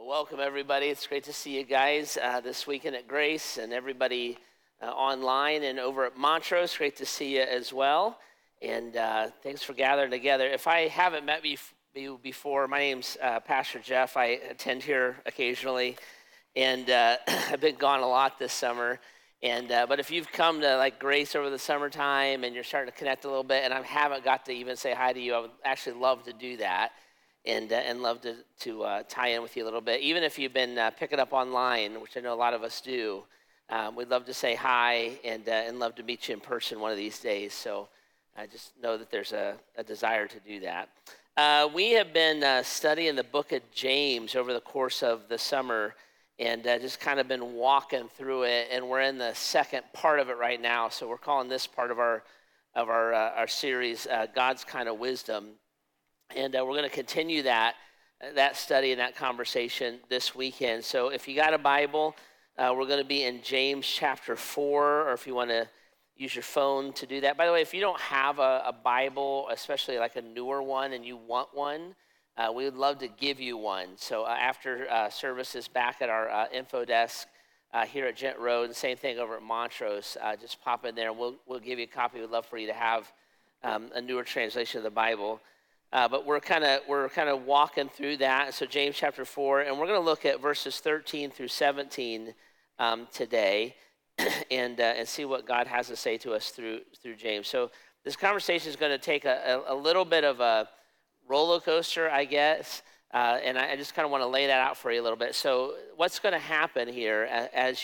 Welcome, everybody. It's great to see you guys this weekend at Grace and everybody online and over at Montrose. Great to see you as well. And thanks for gathering together. If I haven't met you before, my name's Pastor Jeff. I attend here occasionally, and I've been gone a lot this summer. And but if you've come to like Grace over the summertime and you're starting to connect a little bit, and I haven't got to even say hi to you, I would actually love to do that. And love to tie in with you a little bit. Even if you've been picking up online, which I know a lot of us do, we'd love to say hi and love to meet you in person one of these days. So I just know that there's a desire to do that. We have been studying the book of James over the course of the summer and just kind of been walking through it. And we're in the second part of it right now. So we're calling this part of our series God's Kind of Wisdom. And we're going to continue that study and that conversation this weekend. So if you got a Bible, we're going to be in James chapter 4, or if you want to use your phone to do that. By the way, if you don't have a Bible, especially like a newer one, and you want one, we would love to give you one. So after services back at our info desk here at Gent Road, and same thing over at Montrose, just pop in there and we'll give you a copy. We'd love for you to have a newer translation of the Bible. But we're kind of walking through that. So James chapter 4, and we're going to look at verses 13 through 17 today, and see what God has to say to us through James. So this conversation is going to take a little bit of a roller coaster, I guess, and I just kind of want to lay that out for you a little bit. So what's going to happen here as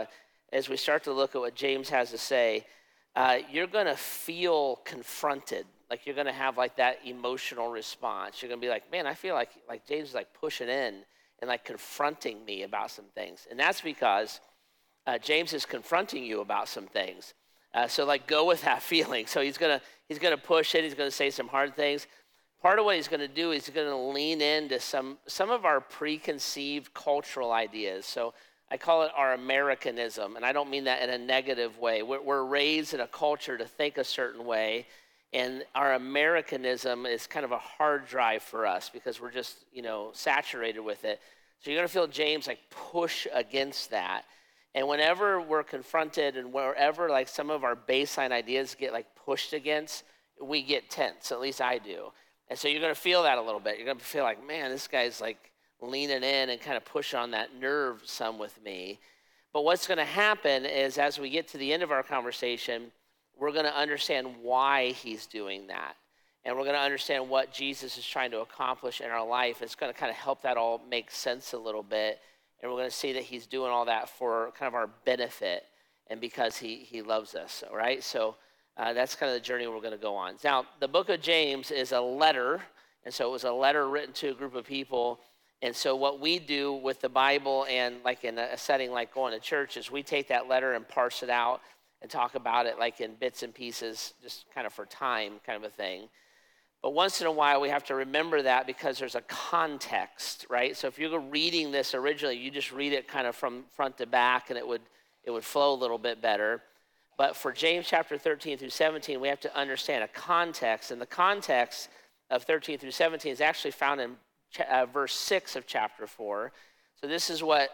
we start to look at what James has to say? You're going to feel confronted. Like you're going to have like that emotional response. You're going to be like, man, I feel like James is like pushing in and like confronting me about some things. And that's because James is confronting you about some things. So like go with that feeling. So he's going to push it. He's going to say some hard things. Part of what he's going to do is he's going to lean into some of our preconceived cultural ideas. So I call it our Americanism. And I don't mean that in a negative way. We're raised in a culture to think a certain way. And our Americanism is kind of a hard drive for us because we're just, saturated with it. So you're going to feel James like push against that. And whenever we're confronted and wherever like some of our baseline ideas get like pushed against, we get tense. At least I do. And so you're going to feel that a little bit. You're going to feel like, man, this guy's like leaning in and kind of push on that nerve some with me. But what's going to happen is as we get to the end of our conversation, we're going to understand why he's doing that. And we're going to understand what Jesus is trying to accomplish in our life. It's going to kind of help that all make sense a little bit. And we're going to see that he's doing all that for kind of our benefit and because he loves us, all right? So that's kind of the journey we're going to go on. Now, the book of James is a letter. And so it was a letter written to a group of people. And so what we do with the Bible and like in a setting like going to church is we take that letter and parse it out and talk about it like in bits and pieces, just kind of for time kind of a thing. But once in a while, we have to remember that because there's a context, right? So if you're reading this originally, you just read it kind of from front to back and it would flow a little bit better. But for James chapter 13 through 17, we have to understand a context. And the context of 13 through 17 is actually found in verse 6 of chapter 4. So this is what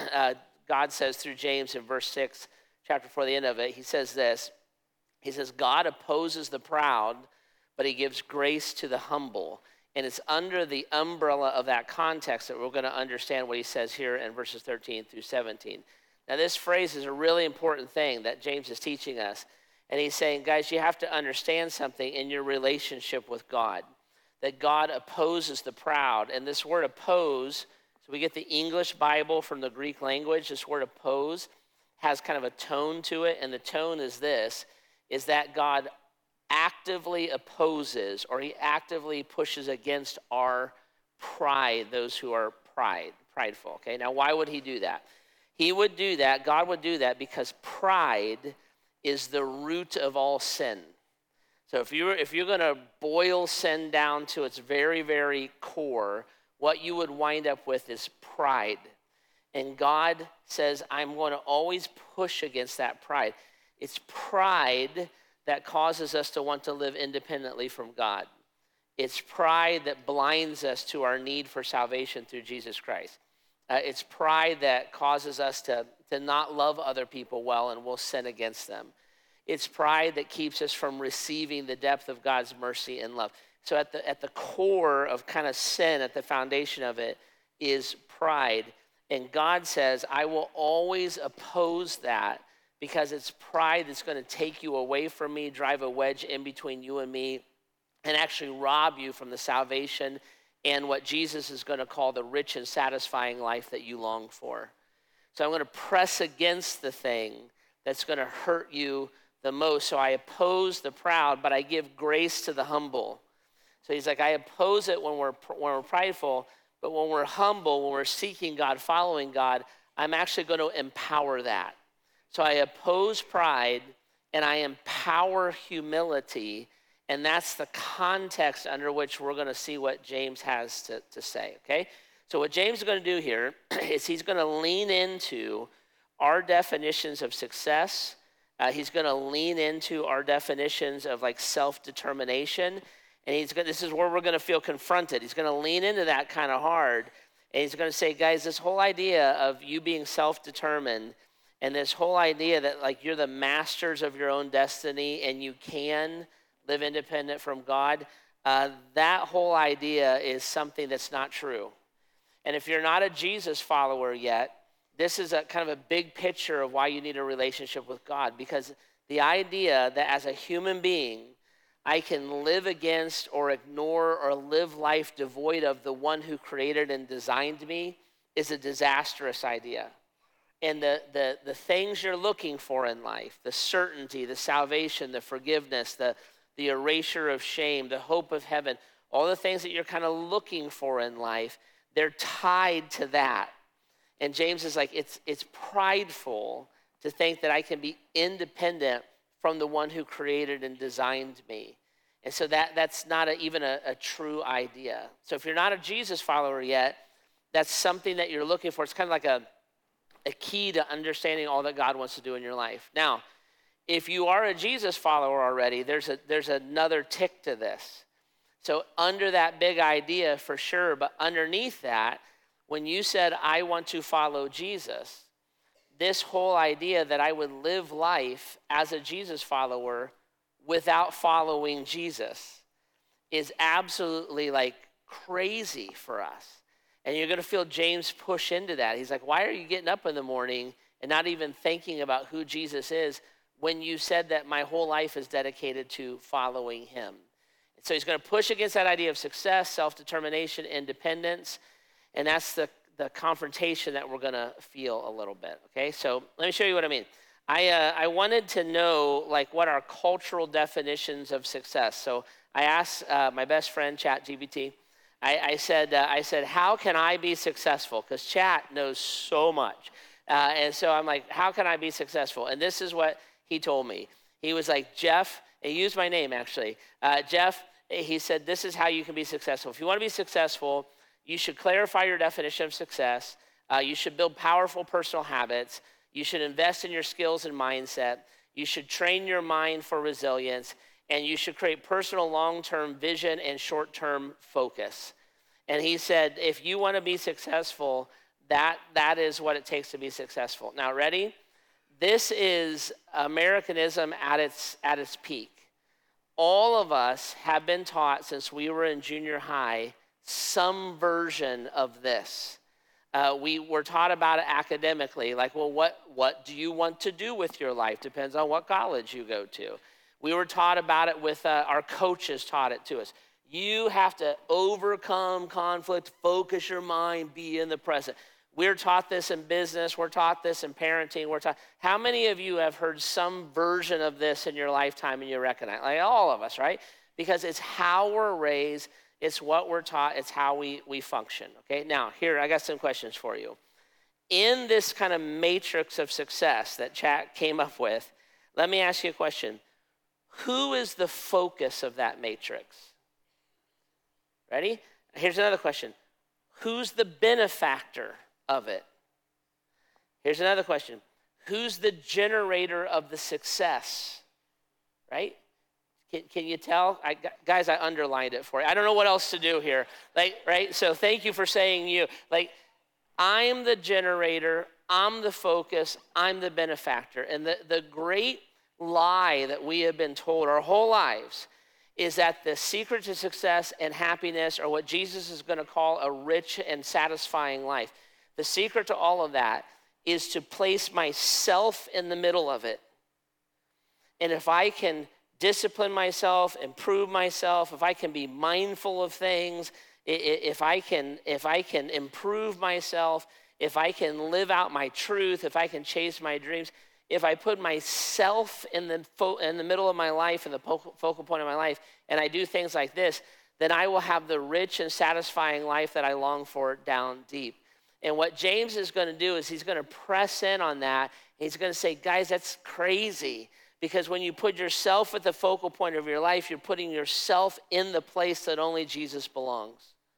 God says through James in verse 6. Chapter 4, the end of it, he says this. He says, God opposes the proud, but he gives grace to the humble. And it's under the umbrella of that context that we're going to understand what he says here in verses 13 through 17. Now, this phrase is a really important thing that James is teaching us. And he's saying, guys, you have to understand something in your relationship with God, that God opposes the proud. And this word oppose, so we get the English Bible from the Greek language, this word oppose has kind of a tone to it, and the tone is this, is that God actively opposes or he actively pushes against our pride, those who are prideful, okay? Now, why would he do that? He would do that, God would do that because pride is the root of all sin. So if you're going to boil sin down to its very, very core, what you would wind up with is pride. And God says, I'm going to always push against that pride. It's pride that causes us to want to live independently from God. It's pride that blinds us to our need for salvation through Jesus Christ. It's pride that causes us to not love other people well, and we'll sin against them. It's pride that keeps us from receiving the depth of God's mercy and love. So at the core of kind of sin, at the foundation of it, is pride. And God says, I will always oppose that because it's pride that's going to take you away from me, drive a wedge in between you and me, and actually rob you from the salvation and what Jesus is going to call the rich and satisfying life that you long for. So I'm going to press against the thing that's going to hurt you the most. So I oppose the proud, but I give grace to the humble. So he's like, I oppose it when we're prideful, but when we're humble, when we're seeking God, following God, I'm actually going to empower that. So I oppose pride and I empower humility, and that's the context under which we're going to see what James has to say, okay? So what James is going to do here is he's going to lean into our definitions of success. He's going to lean into our definitions of like self-determination. And this is where we're going to feel confronted. He's going to lean into that kind of hard. And he's going to say, guys, this whole idea of you being self-determined and this whole idea that like you're the masters of your own destiny and you can live independent from God, that whole idea is something that's not true. And if you're not a Jesus follower yet, this is a kind of a big picture of why you need a relationship with God, because the idea that as a human being, I can live against or ignore or live life devoid of the one who created and designed me is a disastrous idea. And the things you're looking for in life, the certainty, the salvation, the forgiveness, the erasure of shame, the hope of heaven, all the things that you're kind of looking for in life, they're tied to that. And James is like, it's prideful to think that I can be independent from the one who created and designed me. And so that's not even a true idea. So if you're not a Jesus follower yet, that's something that you're looking for. It's kind of like a key to understanding all that God wants to do in your life. Now, if you are a Jesus follower already, there's another tick to this. So under that big idea for sure, but underneath that, when you said, I want to follow Jesus, this whole idea that I would live life as a Jesus follower without following Jesus is absolutely like crazy for us. And you're going to feel James push into that. He's like, why are you getting up in the morning and not even thinking about who Jesus is when you said that my whole life is dedicated to following him? So he's going to push against that idea of success, self-determination, independence, and that's the confrontation that we're going to feel a little bit, okay? So let me show you what I mean. I wanted to know like what are cultural definitions of success. So I asked my best friend, ChatGPT, I said, how can I be successful? Because Chat knows so much. And so I'm like, how can I be successful? And this is what he told me. He was like, Jeff, he used my name actually. Jeff, he said, this is how you can be successful. If you want to be successful, you should clarify your definition of success. You should build powerful personal habits. You should invest in your skills and mindset. You should train your mind for resilience. And you should create personal long-term vision and short-term focus. And he said, if you want to be successful, that is what it takes to be successful. Now, ready? This is Americanism at its peak. All of us have been taught since we were in junior high some version of this. We were taught about it academically, like, well, what do you want to do with your life? Depends on what college you go to. We were taught about it with our coaches taught it to us. You have to overcome conflict, focus your mind, be in the present. We're taught this in business. We're taught this in parenting. How many of you have heard some version of this in your lifetime and you recognize? Like all of us, right? Because it's how we're raised. It's what we're taught. It's how we function, okay? Now, here, I got some questions for you. In this kind of matrix of success that Chat came up with, let me ask you a question. Who is the focus of that matrix? Ready? Here's another question. Who's the benefactor of it? Here's another question. Who's the generator of the success? Right? Can you tell? Guys, I underlined it for you. I don't know what else to do here. Like, right? So thank you for saying you. Like, I'm the generator, I'm the focus, I'm the benefactor. And the great lie that we have been told our whole lives is that the secret to success and happiness are what Jesus is going to call a rich and satisfying life. The secret to all of that is to place myself in the middle of it. And if I can discipline myself, improve myself, if I can be mindful of things, if I can improve myself, if I can live out my truth, if I can chase my dreams, if I put myself in the middle of my life, in the focal point of my life, and I do things like this, then I will have the rich and satisfying life that I long for down deep. And what James is going to do is he's going to press in on that. He's going to say, guys, that's crazy. Because when you put yourself at the focal point of your life, you're putting yourself in the place that only Jesus belongs.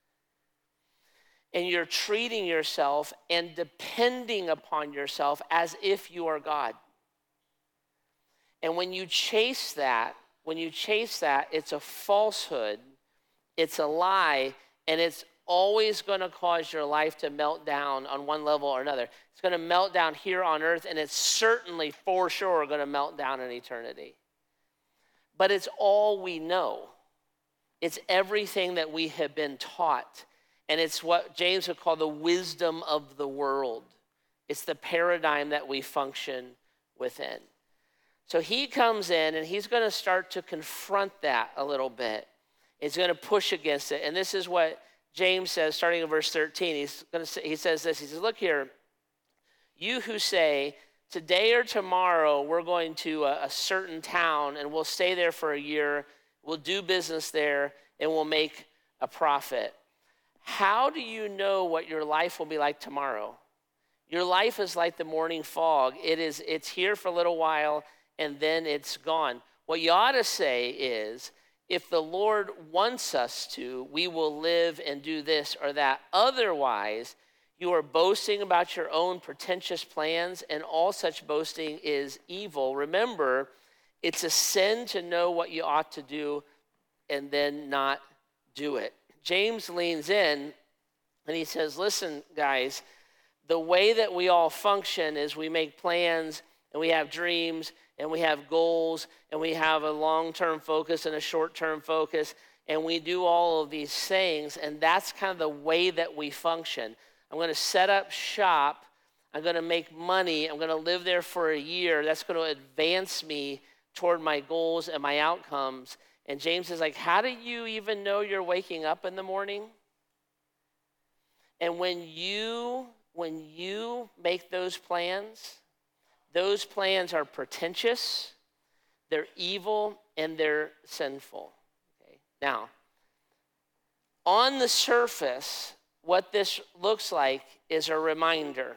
And you're treating yourself and depending upon yourself as if you are God. And when you chase that, it's a falsehood, it's a lie, and it's always going to cause your life to melt down on one level or another. It's going to melt down here on earth, and it's certainly for sure going to melt down in eternity. But it's all we know. It's everything that we have been taught. And it's what James would call the wisdom of the world. It's the paradigm that we function within. So he comes in and he's going to start to confront that a little bit. He's going to push against it. And this is what James says, starting in verse 13. He says this. He says, look here, you who say, today or tomorrow we're going to a certain town and we'll stay there for a year, we'll do business there, and we'll make a profit. How do you know what your life will be like tomorrow? Your life is like the morning fog. It's here for a little while, and then it's gone. What you ought to say is, if the Lord wants us to, we will live and do this or that. Otherwise, you are boasting about your own pretentious plans, and all such boasting is evil. Remember, it's a sin to know what you ought to do and then not do it. James leans in and he says, listen, guys, the way that we all function is we make plans and we have dreams and we have goals and we have a long-term focus and a short-term focus, and we do all of these things, and that's kind of the way that we function. I'm going to set up shop. I'm going to make money. I'm going to live there for a year. That's going to advance me toward my goals and my outcomes. And James is like, how do you even know you're waking up in the morning? And when you make those plans are pretentious, they're evil, and they're sinful. Okay? Now, on the surface, what this looks like is a reminder.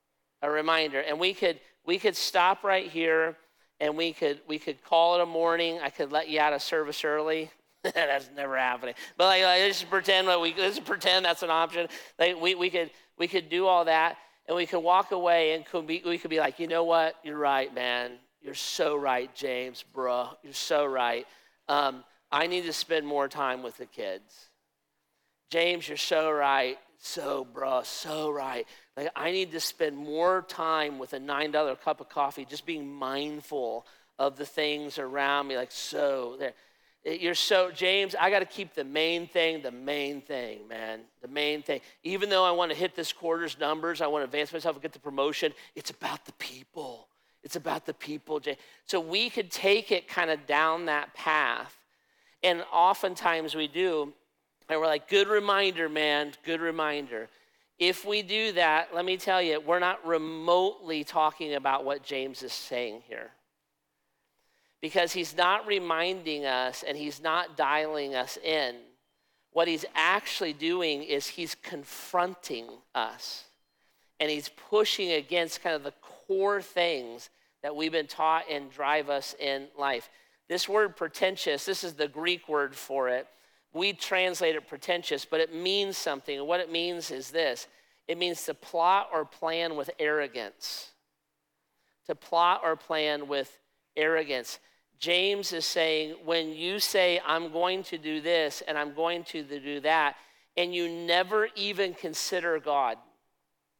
And we could stop right here. And we could call it a morning. I could let you out of service early. That's never happening. But let's pretend that's an option. We could do all that, and we could walk away, and we could be like, you know what? You're right, man. You're so right, James, bro. You're so right. I need to spend more time with the kids. James, you're so right. So, bro, so right. I need to spend more time with a $9 cup of coffee, just being mindful of the things around me. You're so, James, I got to keep the main thing, man. The main thing. Even though I want to hit this quarter's numbers, I want to advance myself and get the promotion, it's about the people. It's about the people, James. So we could take it kind of down that path. And oftentimes we do. And we're like, good reminder, man, good reminder. If we do that, let me tell you, we're not remotely talking about what James is saying here. Because he's not reminding us and he's not dialing us in. What he's actually doing is he's confronting us. And he's pushing against kind of the core things that we've been taught and drive us in life. This word pretentious, this is the Greek word for it. We translate it pretentious, but it means something. And what it means is this. It means to plot or plan with arrogance. To plot or plan with arrogance. James is saying, when you say, I'm going to do this and I'm going to do that, and you never even consider God,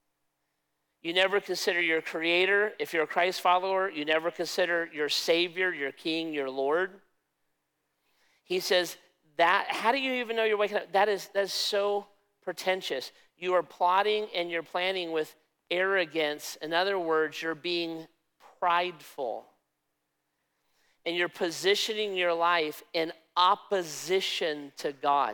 You never consider your creator. If you're a Christ follower, you never consider your Savior, your King, your Lord. He says, that, how do you even know you're waking up? That is so pretentious. You are plotting and you're planning with arrogance. In other words, you're being prideful. And you're positioning your life in opposition to God.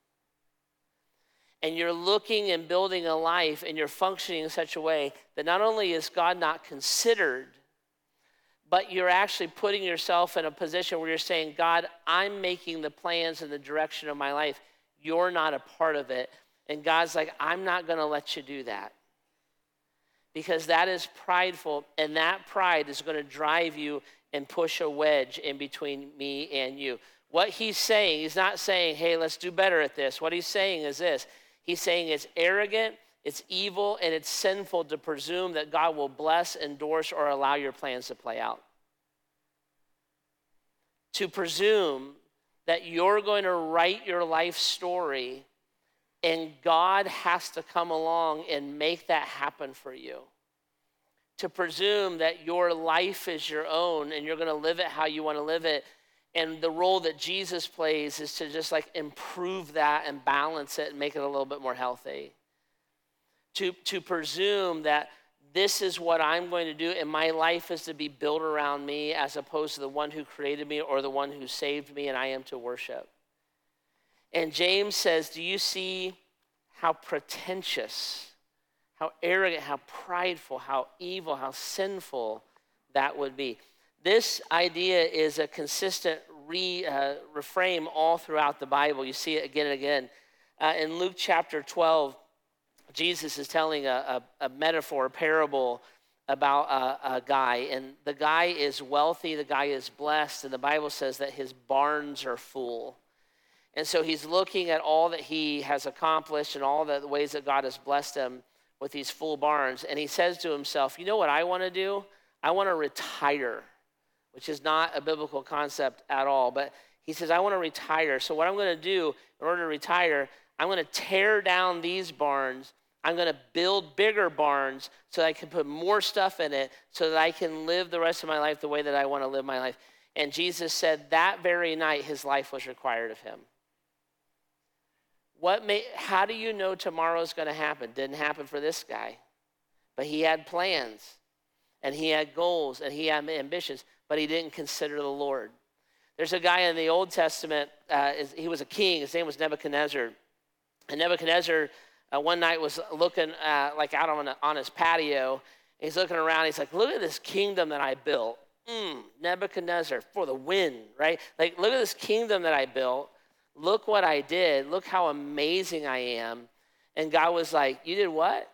And you're looking and building a life and you're functioning in such a way that not only is God not considered, but you're actually putting yourself in a position where you're saying, God, I'm making the plans and the direction of my life. You're not a part of it. And God's like, I'm not going to let you do that. Because that is prideful, and that pride is going to drive you and push a wedge in between me and you. What he's saying, he's not saying, hey, let's do better at this. What he's saying is this. He's saying it's arrogant, it's evil, and it's sinful to presume that God will bless, endorse, or allow your plans to play out. To presume that you're going to write your life story and God has to come along and make that happen for you. To presume that your life is your own and you're going to live it how you want to live it. And the role that Jesus plays is to just like improve that and balance it and make it a little bit more healthy. To presume that this is what I'm going to do and my life is to be built around me as opposed to the one who created me or the one who saved me and I am to worship. And James says, do you see how pretentious, how arrogant, how prideful, how evil, how sinful that would be? This idea is a consistent reframe all throughout the Bible. You see it again and again. In Luke chapter 12, Jesus is telling a metaphor, a parable about a guy. And the guy is wealthy, the guy is blessed, and the Bible says that his barns are full. And so he's looking at all that he has accomplished and all the ways that God has blessed him with these full barns. And he says to himself, you know what I want to do? I want to retire, which is not a biblical concept at all. But he says, I want to retire. So what I'm going to do in order to retire, I'm going to tear down these barns. I'm going to build bigger barns so that I can put more stuff in it so that I can live the rest of my life the way that I want to live my life. And Jesus said that very night his life was required of him. How do you know tomorrow's going to happen? Didn't happen for this guy. But he had plans, and he had goals, and he had ambitions, but he didn't consider the Lord. There's a guy in the Old Testament, he was a king, his name was Nebuchadnezzar. And Nebuchadnezzar one night was looking like out on his patio. He's looking around, he's like, look at this kingdom that I built. Nebuchadnezzar, for the win, right? Like, look at this kingdom that I built. Look what I did. Look how amazing I am. And God was like, you did what?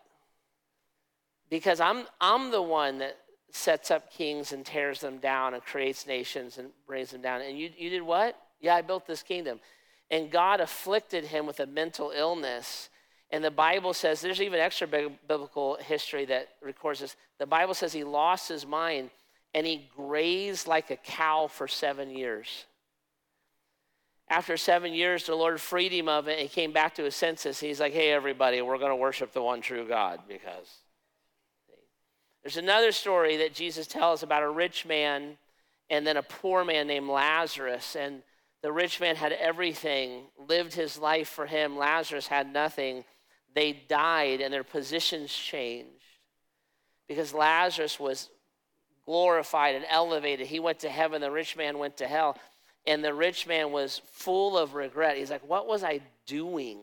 Because I'm the one that sets up kings and tears them down and creates nations and brings them down. And you did what? Yeah, I built this kingdom. And God afflicted him with a mental illness. And the Bible says, there's even extra biblical history that records this. The Bible says he lost his mind and he grazed like a cow for 7 years. After 7 years, the Lord freed him of it, and he came back to his senses. He's like, hey, everybody, we're going to worship the one true God. Because there's another story that Jesus tells about a rich man and then a poor man named Lazarus. And the rich man had everything, lived his life for him. Lazarus had nothing. They died, and their positions changed. Because Lazarus was glorified and elevated. He went to heaven. The rich man went to hell. And the rich man was full of regret. He's like, what was I doing?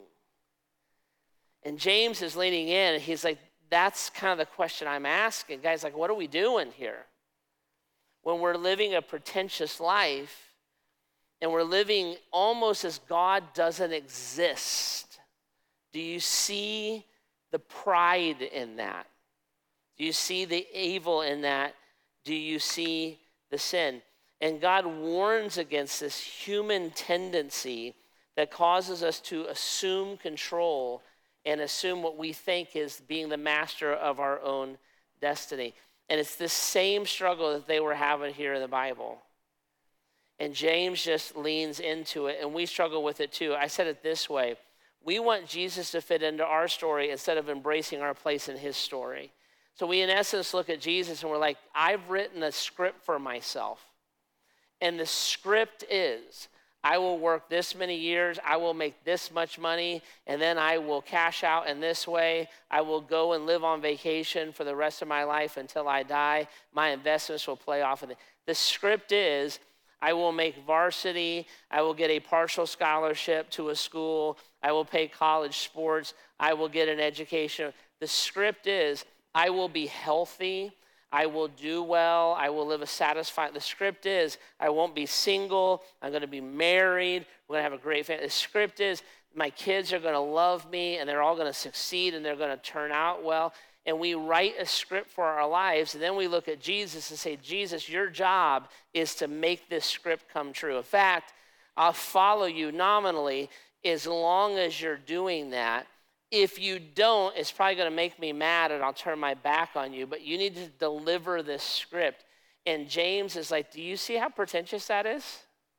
And James is leaning in, and he's like, that's kind of the question I'm asking. Guys, like, what are we doing here? When we're living a pretentious life, and we're living almost as God doesn't exist, do you see the pride in that? Do you see the evil in that? Do you see the sin? And God warns against this human tendency that causes us to assume control and assume what we think is being the master of our own destiny. And it's the same struggle that they were having here in the Bible. And James just leans into it, and we struggle with it too. I said it this way. We want Jesus to fit into our story instead of embracing our place in his story. So we, in essence, look at Jesus and we're like, I've written a script for myself. And the script is, I will work this many years, I will make this much money, and then I will cash out in this way. I will go and live on vacation for the rest of my life until I die. My investments will play off of it. The script is, I will make varsity, I will get a partial scholarship to a school, I will play college sports, I will get an education. The script is, I will be healthy, I will do well, I will live a satisfied. The script is, I won't be single, I'm going to be married, we're going to have a great family. The script is, my kids are going to love me and they're all going to succeed and they're going to turn out well. And we write a script for our lives, and then we look at Jesus and say, Jesus, your job is to make this script come true. In fact, I'll follow you nominally as long as you're doing that. If you don't, it's probably going to make me mad and I'll turn my back on you, but you need to deliver this script. And James is like, do you see how pretentious that is?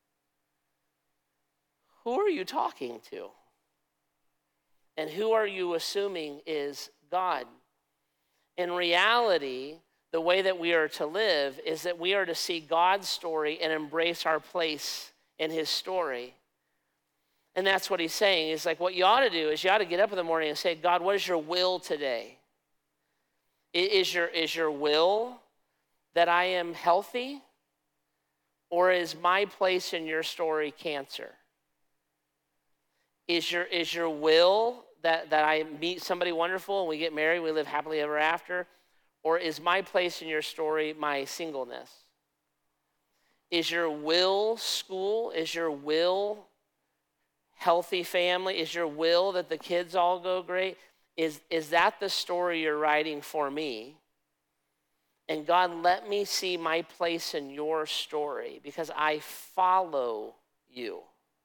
Who are you talking to? And who are you assuming is God? In reality, the way that we are to live is that we are to see God's story and embrace our place in his story. And that's what he's saying. He's like, what you ought to do is you ought to get up in the morning and say, God, what is your will today? Is your will that I am healthy? Or is my place in your story cancer? Is your will that I meet somebody wonderful and we get married, we live happily ever after? Or is my place in your story my singleness? Is your will school? Is your will healthy family? Is your will that the kids all go great? Is that the story you're writing for me? And God, let me see my place in your story because I follow you.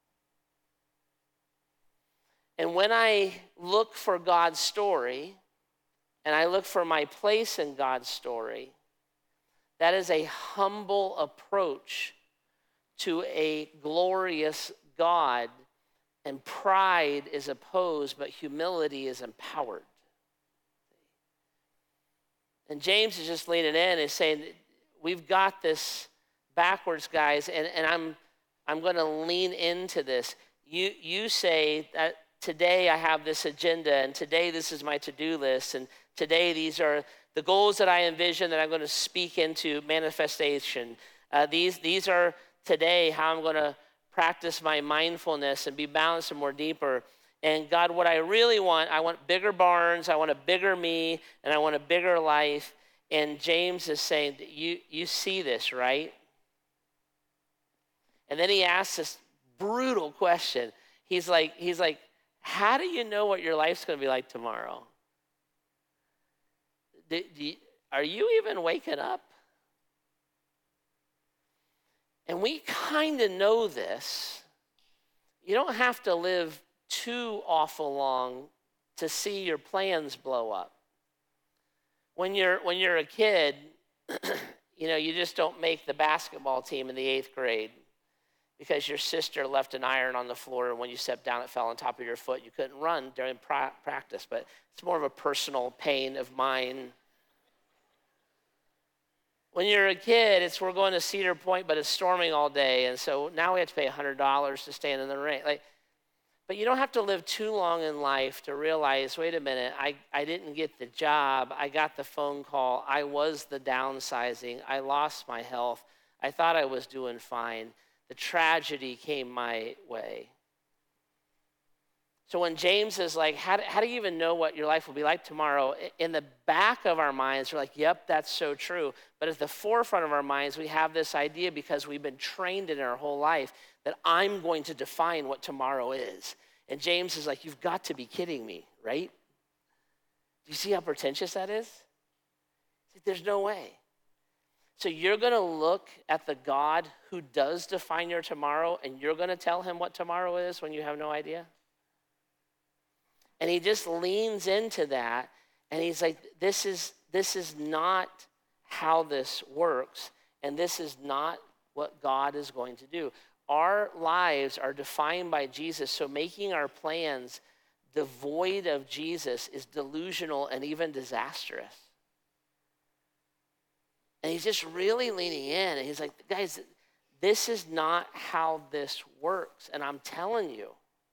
And when I look for God's story and I look for my place in God's story, that is a humble approach to a glorious God. And pride is opposed, but humility is empowered. And James is just leaning in and saying, we've got this backwards, guys, and I'm going to lean into this. You say that today I have this agenda, and today this is my to-do list, and today these are the goals that I envision that I'm going to speak into manifestation. These are today how I'm going to practice my mindfulness and be balanced and more deeper. And God, what I really want, I want bigger barns, I want a bigger me, and I want a bigger life. And James is saying, you see this, right? And then he asks this brutal question. He's like, how do you know what your life's going to be like tomorrow? Are you even waking up? And we kind of know this. You don't have to live too awful long to see your plans blow up. When you're a kid, you just don't make the basketball team in the 8th grade because your sister left an iron on the floor, and when you stepped down, it fell on top of your foot. You couldn't run during practice, but it's more of a personal pain of mine. When you're a kid, we're going to Cedar Point, but it's storming all day, and so now we have to pay $100 to stand in the rain. But you don't have to live too long in life to realize, wait a minute, I didn't get the job, I got the phone call, I was the downsizing, I lost my health, I thought I was doing fine. The tragedy came my way. So when James is like, how do you even know what your life will be like tomorrow? In the back of our minds, we're like, yep, that's so true. But at the forefront of our minds, we have this idea because we've been trained in our whole life that I'm going to define what tomorrow is. And James is like, you've got to be kidding me, right? Do you see how pretentious that is? There's no way. So you're going to look at the God who does define your tomorrow, and you're going to tell him what tomorrow is when you have no idea? And he just leans into that, and he's like, this is not how this works, and this is not what God is going to do. Our lives are defined by Jesus, so making our plans devoid of Jesus is delusional and even disastrous. And he's just really leaning in. And he's like, guys, this is not how this works. And I'm telling you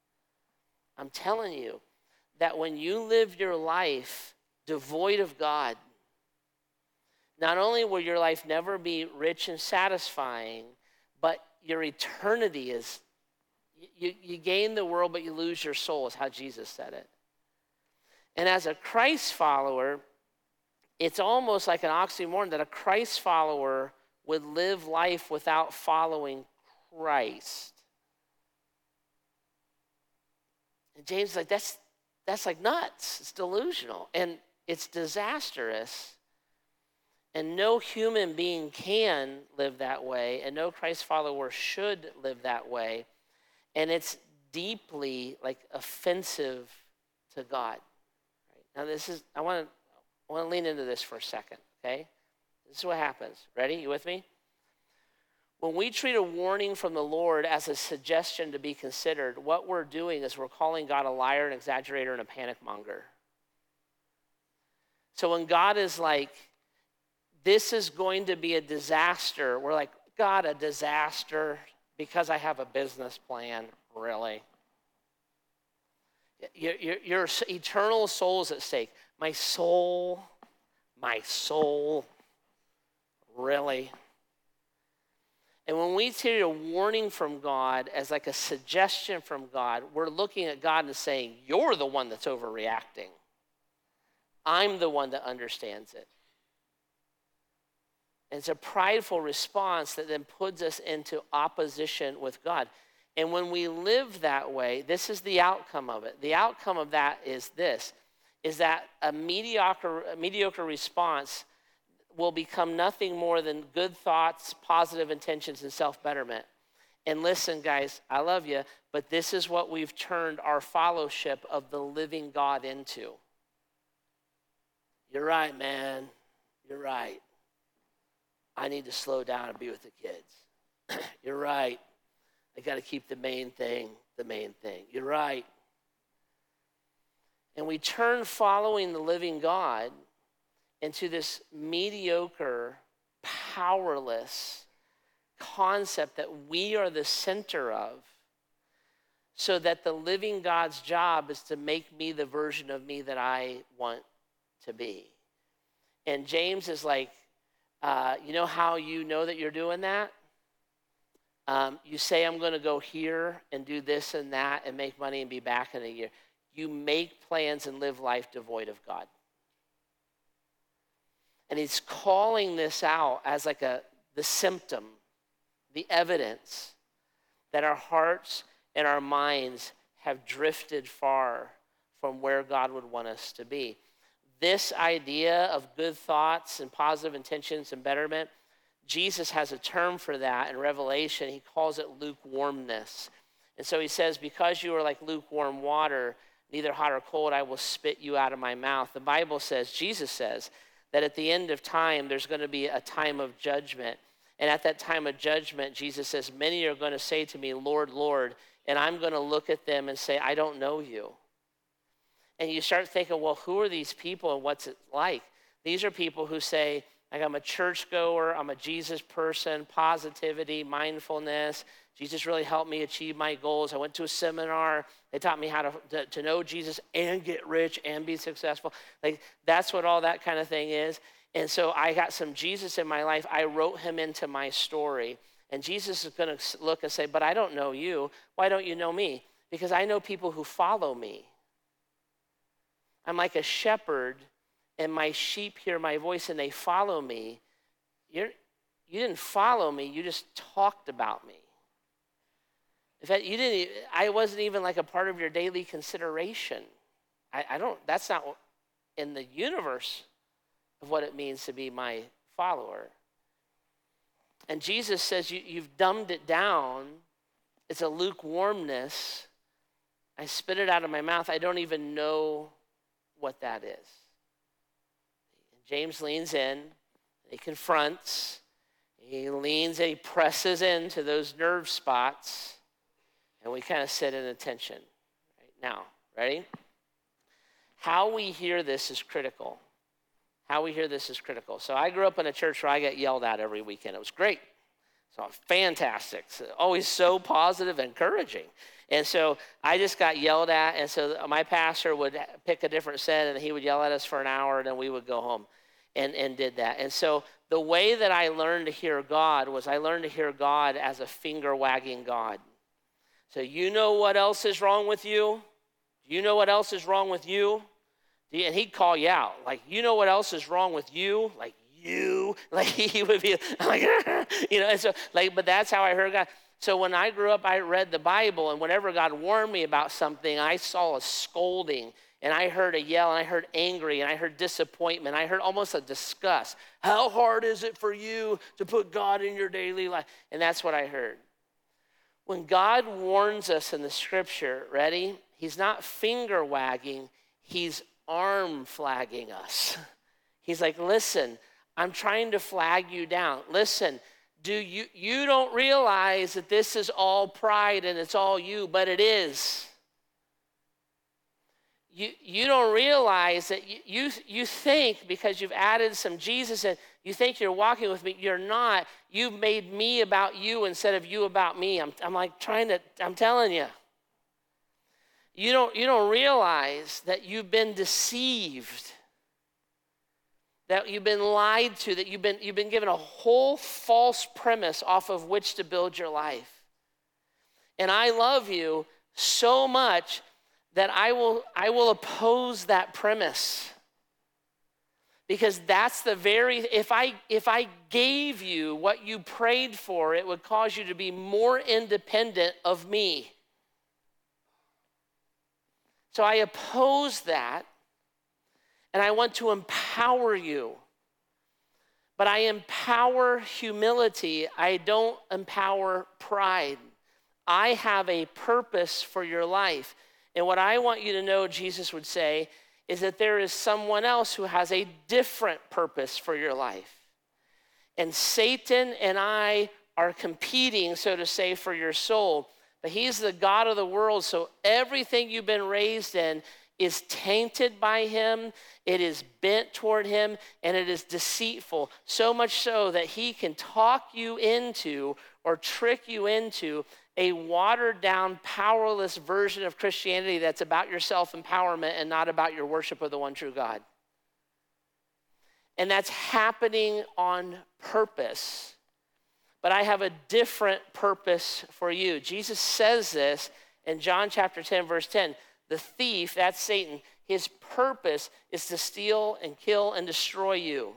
that when you live your life devoid of God, not only will your life never be rich and satisfying, but your eternity is, you gain the world, but you lose your soul, is how Jesus said it. And as a Christ follower, it's almost like an oxymoron that a Christ follower would live life without following Christ. And James is like, that's like nuts. It's delusional. And it's disastrous. And no human being can live that way, and no Christ follower should live that way. And it's deeply like offensive to God. Right? Now I want to lean into this for a second, okay? This is what happens. Ready? You with me? When we treat a warning from the Lord as a suggestion to be considered, what we're doing is we're calling God a liar, an exaggerator, and a panic monger. So when God is like, this is going to be a disaster, we're like, God, a disaster because I have a business plan, really? Your eternal soul is at stake. My soul, really? And when we take a warning from God as like a suggestion from God, we're looking at God and saying, you're the one that's overreacting. I'm the one that understands it. And it's a prideful response that then puts us into opposition with God. And when we live that way, this is the outcome of it. The outcome of that is this, is that a mediocre response will become nothing more than good thoughts, positive intentions, and self-betterment. And listen, guys, I love you, but this is what we've turned our fellowship of the living God into. You're right, man. You're right. I need to slow down and be with the kids. You're right. I got to keep the main thing the main thing. You're right. And we turn following the living God into this mediocre, powerless concept that we are the center of, so that the living God's job is to make me the version of me that I want to be. And James is like, you know how you know that you're doing that? You say, I'm going to go here and do this and that and make money and be back in a year. You make plans and live life devoid of God. And he's calling this out as like the symptom, the evidence that our hearts and our minds have drifted far from where God would want us to be. This idea of good thoughts and positive intentions and betterment, Jesus has a term for that in Revelation. He calls it lukewarmness. And so he says, because you are like lukewarm water, neither hot or cold, I will spit you out of my mouth. The Bible says, Jesus says, that at the end of time, there's going to be a time of judgment. And at that time of judgment, Jesus says, many are going to say to me, Lord, Lord, and I'm going to look at them and say, I don't know you. And you start thinking, well, who are these people and what's it like? These are people who say, like, I'm a churchgoer, I'm a Jesus person, positivity, mindfulness. Jesus really helped me achieve my goals. I went to a seminar. They taught me how to know Jesus and get rich and be successful. Like, that's what all that kind of thing is. And so I got some Jesus in my life. I wrote him into my story. And Jesus is going to look and say, but I don't know you. Why don't you know me? Because I know people who follow me. I'm like a shepherd, and my sheep hear my voice and they follow me. You didn't follow me, you just talked about me. In fact, I wasn't even like a part of your daily consideration. That's not in the universe of what it means to be my follower. And Jesus says, you've dumbed it down. It's a lukewarmness. I spit it out of my mouth. I don't even know what that is. And James leans in, he confronts, he leans and he presses into those nerve spots, and we kind of sit in attention. Right now, ready? How we hear this is critical. how we hear this is critical. So I grew up in a church where I got yelled at every weekend. It was great. So fantastic. So always so positive and encouraging. And so I just got yelled at. And so my pastor would pick a different set and he would yell at us for an hour and then we would go home and did that. And so the way that I learned to hear God was I learned to hear God as a finger wagging God. So you know what else is wrong with you? You know what else is wrong with you? And he'd call you out. Like, you know what else is wrong with you? Like, you. Like, he would be like, and so, like, but that's how I heard God. So when I grew up, I read the Bible, and whenever God warned me about something, I saw a scolding, and I heard a yell, and I heard angry, and I heard disappointment. I heard almost a disgust. How hard is it for you to put God in your daily life? And that's what I heard. When God warns us in the scripture, ready? He's not finger wagging, he's arm flagging us. He's like, listen, I'm trying to flag you down. Listen, you don't realize that this is all pride and it's all you, but it is. You don't realize that you think because you've added some Jesus and you think you're walking with me, you're not. You've made me about you instead of you about me. I'm telling you. You don't realize that you've been deceived, that you've been lied to, that you've been given a whole false premise off of which to build your life. And I love you so much that I will oppose that premise. Because that's the very, if I gave you what you prayed for, it would cause you to be more independent of me. So I oppose that, and I want to empower you. But I empower humility. I don't empower pride. I have a purpose for your life. And what I want you to know, Jesus would say, is that there is someone else who has a different purpose for your life. And Satan and I are competing, so to say, for your soul. But he's the God of the world, so everything you've been raised in is tainted by him, it is bent toward him, and it is deceitful. So much so that he can talk you into or trick you into a watered-down, powerless version of Christianity that's about your self-empowerment and not about your worship of the one true God. And that's happening on purpose. But I have a different purpose for you. Jesus says this in John chapter 10, verse 10. The thief, that's Satan, his purpose is to steal and kill and destroy you.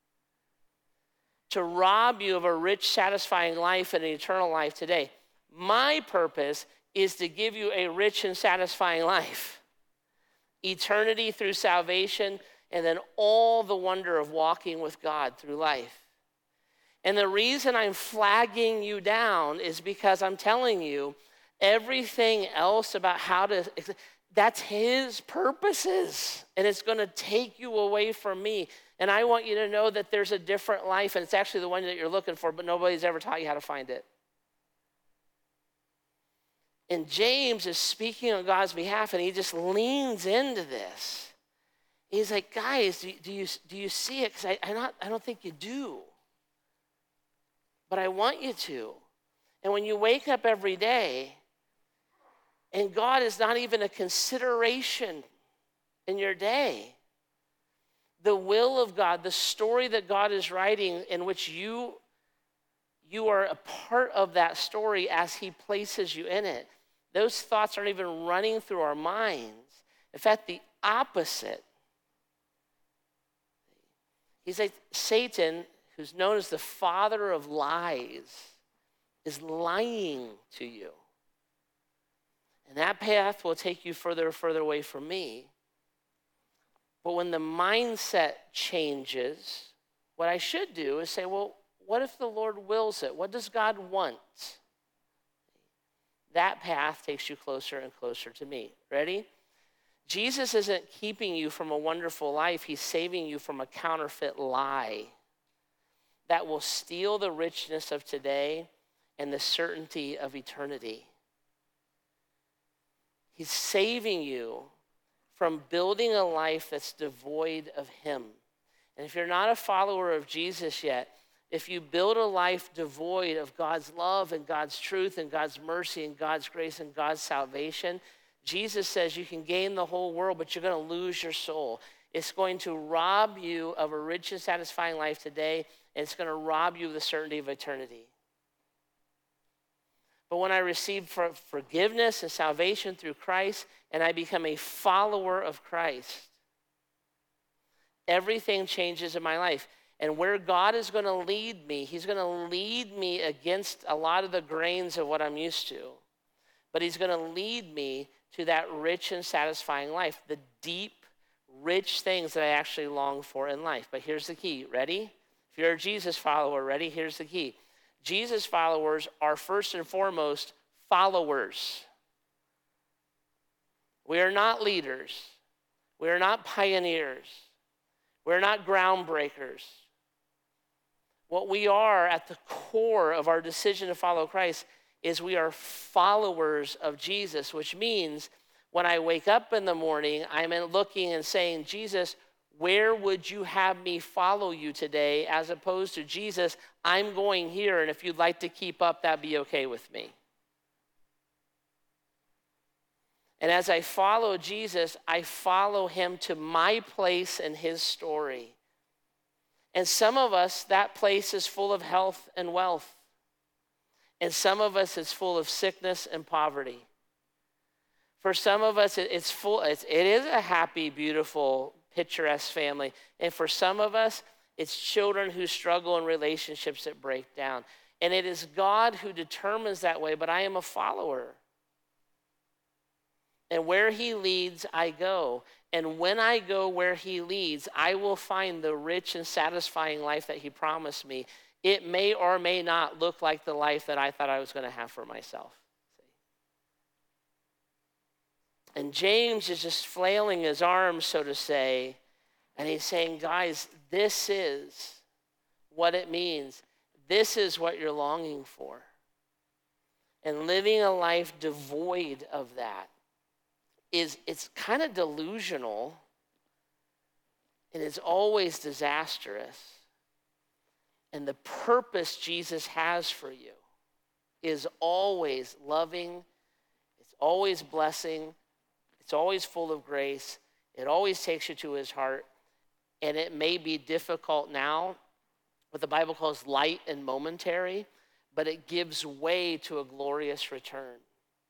To rob you of a rich, satisfying life and an eternal life today. My purpose is to give you a rich and satisfying life. Eternity through salvation, and then all the wonder of walking with God through life. And the reason I'm flagging you down is because I'm telling you everything else about that's his purposes. And it's going to take you away from me. And I want you to know that there's a different life, and it's actually the one that you're looking for, but nobody's ever taught you how to find it. And James is speaking on God's behalf, and he just leans into this. He's like, guys, do you see it? Because I don't think you do. But I want you to. And when you wake up every day, and God is not even a consideration in your day, the will of God, the story that God is writing in which you are a part of that story as he places you in it. Those thoughts aren't even running through our minds. In fact, the opposite. He's like Satan, who's known as the father of lies, is lying to you. And that path will take you further and further away from me. But when the mindset changes, what I should do is say, well, what if the Lord wills it? What does God want? That path takes you closer and closer to me. Ready? Jesus isn't keeping you from a wonderful life. He's saving you from a counterfeit lie that will steal the richness of today and the certainty of eternity. He's saving you from building a life that's devoid of him. And if you're not a follower of Jesus yet, if you build a life devoid of God's love and God's truth and God's mercy and God's grace and God's salvation, Jesus says you can gain the whole world, but you're going to lose your soul. It's going to rob you of a rich and satisfying life today, and it's going to rob you of the certainty of eternity. But when I receive forgiveness and salvation through Christ, and I become a follower of Christ, everything changes in my life. And where God is going to lead me, he's going to lead me against a lot of the grains of what I'm used to. But he's going to lead me to that rich and satisfying life, the deep, rich things that I actually long for in life. But here's the key. Ready? If you're a Jesus follower, ready? Here's the key. Jesus followers are first and foremost followers. We are not leaders. We are not pioneers. We're not groundbreakers. What we are at the core of our decision to follow Christ is we are followers of Jesus, which means when I wake up in the morning, I'm looking and saying, Jesus, where would you have me follow you today? As opposed to, Jesus, I'm going here, and if you'd like to keep up, that'd be okay with me. And as I follow Jesus, I follow him to my place in his story. And some of us, that place is full of health and wealth. And some of us, it's full of sickness and poverty. For some of us, it is a happy, beautiful, picturesque family. And for some of us, it's children who struggle in relationships that break down. And it is God who determines that way, but I am a follower. And where he leads, I go. And when I go where he leads, I will find the rich and satisfying life that he promised me. It may or may not look like the life that I thought I was going to have for myself. And James is just flailing his arms, so to say, and he's saying, guys, this is what it means. This is what you're longing for. And living a life devoid of that it's kind of delusional, and it's always disastrous. And the purpose Jesus has for you is always loving, it's always blessing, it's always full of grace, it always takes you to his heart, and it may be difficult now, what the Bible calls light and momentary, but it gives way to a glorious return.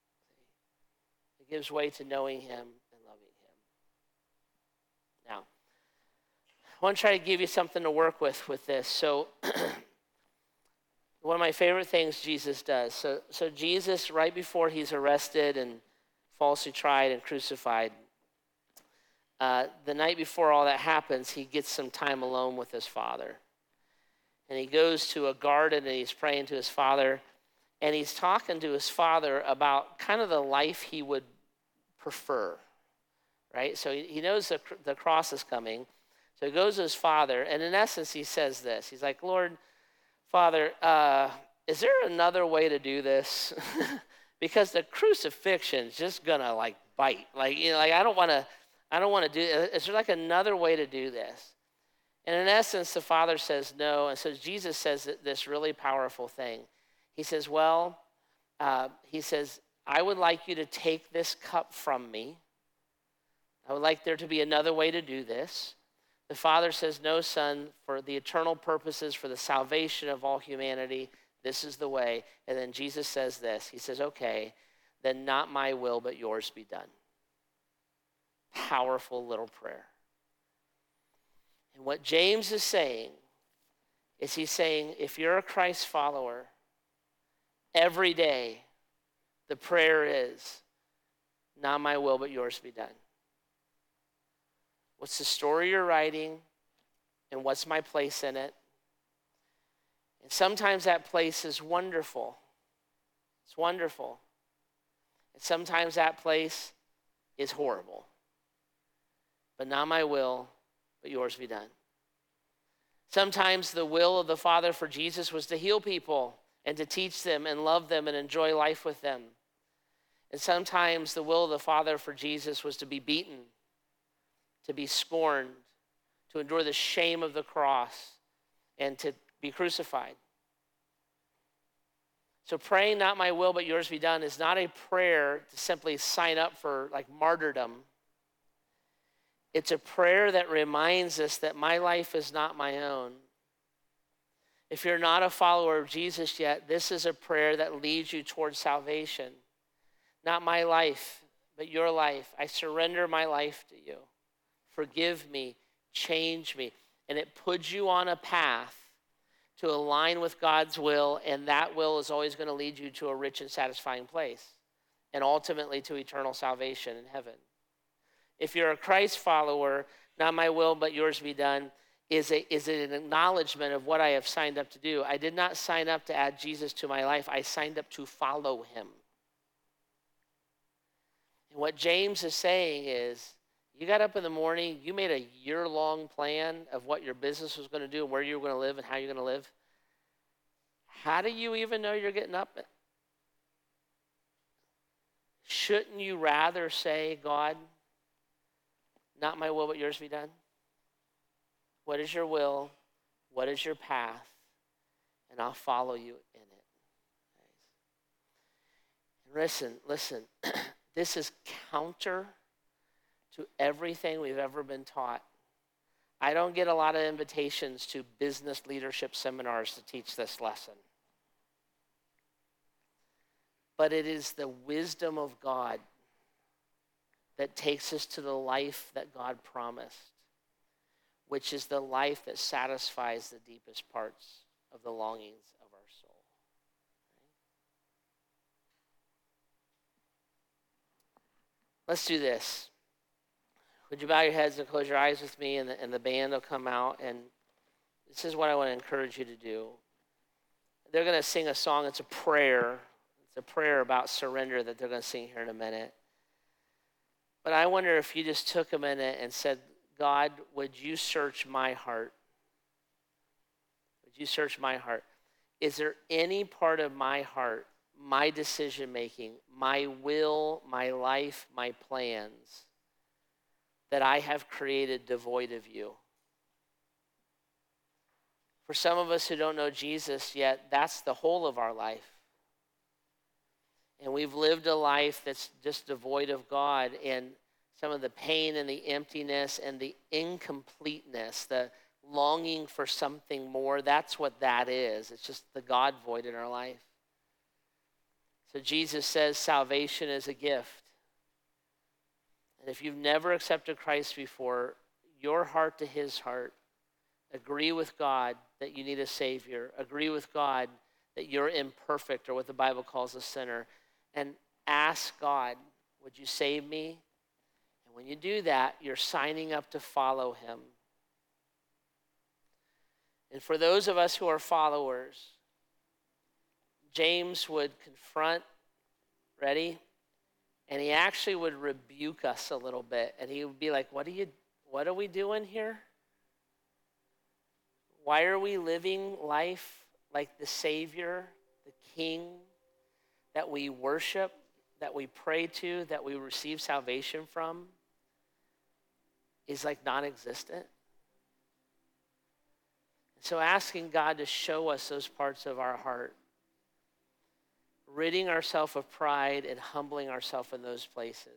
It gives way to knowing him and loving him. Now, I want to try to give you something to work with this. So one of my favorite things Jesus does. So Jesus, right before he's arrested and falsely tried and crucified, the night before all that happens, he gets some time alone with his Father. And he goes to a garden and he's praying to his Father. And he's talking to his Father about kind of the life he would prefer, right? So he knows the cross is coming. So he goes to his Father, and in essence, he says this. He's like, Lord, Father, is there another way to do this? Because the crucifixion is just gonna bite. I don't want to do it. Is there another way to do this? And in essence, the Father says no. And so Jesus says this really powerful thing. He says, I would like you to take this cup from me. I would like there to be another way to do this. The Father says, no, Son, for the eternal purposes, for the salvation of all humanity, this is the way. And then Jesus says this. He says, okay, then not my will, but yours be done. Powerful little prayer. And what James is saying is he's saying, if you're a Christ follower, every day the prayer is, not my will, but yours be done. What's the story you're writing, and what's my place in it? And sometimes that place is wonderful. It's wonderful. And sometimes that place is horrible. But not my will, but yours be done. Sometimes the will of the Father for Jesus was to heal people and to teach them and love them and enjoy life with them. And sometimes the will of the Father for Jesus was to be beaten, to be scorned, to endure the shame of the cross, and to be crucified. So praying not my will but yours be done is not a prayer to simply sign up for like martyrdom. It's a prayer that reminds us that my life is not my own. If you're not a follower of Jesus yet, this is a prayer that leads you towards salvation. Not my life, but your life. I surrender my life to you. Forgive me, change me. And it puts you on a path to align with God's will, and that will is always going to lead you to a rich and satisfying place, and ultimately to eternal salvation in heaven. If you're a Christ follower, not my will but yours be done, is an acknowledgement of what I have signed up to do. I did not sign up to add Jesus to my life. I signed up to follow him. And what James is saying is, you got up in the morning, you made a year-long plan of what your business was going to do and where you were going to live and how you're going to live. How do you even know you're getting up? Shouldn't you rather say, God, not my will but yours be done? What is your will? What is your path? And I'll follow you in it. Listen, this is counter to everything we've ever been taught. I don't get a lot of invitations to business leadership seminars to teach this lesson. But it is the wisdom of God that takes us to the life that God promised, which is the life that satisfies the deepest parts of the longings of our soul. Let's do this. Would you bow your heads and close your eyes with me, and the band will come out, and this is what I want to encourage you to do. They're going to sing a song. It's a prayer. It's a prayer about surrender that they're going to sing here in a minute. But I wonder if you just took a minute and said, God, would you search my heart? Would you search my heart? Is there any part of my heart, my decision-making, my will, my life, my plans that I have created devoid of you? For some of us who don't know Jesus yet, that's the whole of our life. And we've lived a life that's just devoid of God, and some of the pain and the emptiness and the incompleteness, the longing for something more, that's what that is. It's just the God void in our life. So Jesus says salvation is a gift. And if you've never accepted Christ before, your heart to his heart, agree with God that you need a Savior, agree with God that you're imperfect, or what the Bible calls a sinner, and ask God, would you save me? And when you do that, you're signing up to follow him. And for those of us who are followers, James would confront, ready? And he actually would rebuke us a little bit. And he would be like, what are we doing here? Why are we living life like the Savior, the King that we worship, that we pray to, that we receive salvation from, is like non-existent? So asking God to show us those parts of our heart, ridding ourselves of pride and humbling ourselves in those places.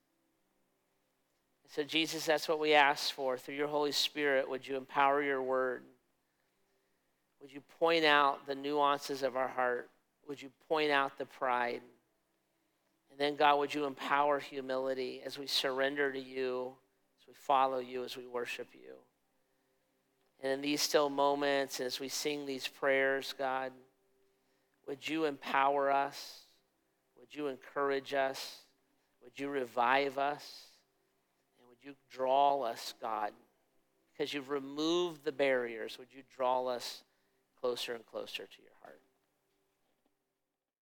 So Jesus, that's what we ask for. Through your Holy Spirit, would you empower your word? Would you point out the nuances of our heart? Would you point out the pride? And then, God, would you empower humility as we surrender to you, as we follow you, as we worship you? And in these still moments, as we sing these prayers, God, would you empower us? Would you encourage us? Would you revive us? And would you draw us, God? Because you've removed the barriers, would you draw us closer and closer to your heart?